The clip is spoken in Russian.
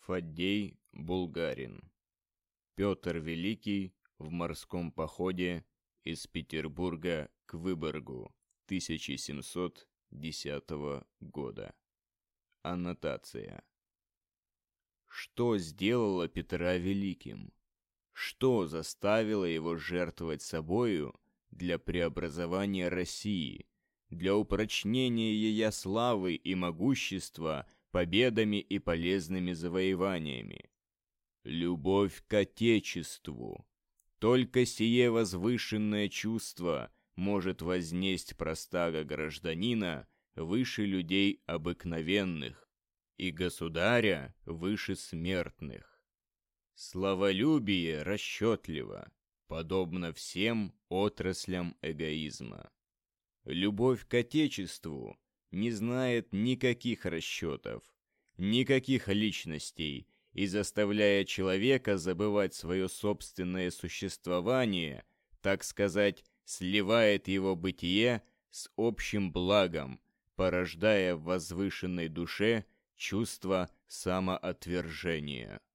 Фаддей Булгарин. Петр Великий в морском походе из Петербурга к Выборгу 1710 года. Аннотация. Что сделало Петра великим? Что заставило его жертвовать собою для преобразования России, для упрочнения ее славы и могущества победами и полезными завоеваниями? Любовь к Отечеству. Только сие возвышенное чувство может вознесть простого гражданина выше людей обыкновенных и государя выше смертных. Славолюбие расчетливо, подобно всем отраслям эгоизма. Любовь к Отечеству не знает никаких расчетов, никаких личностей, и, заставляя человека забывать свое собственное существование, так сказать, сливает его бытие с общим благом, порождая в возвышенной душе чувство самоотвержения.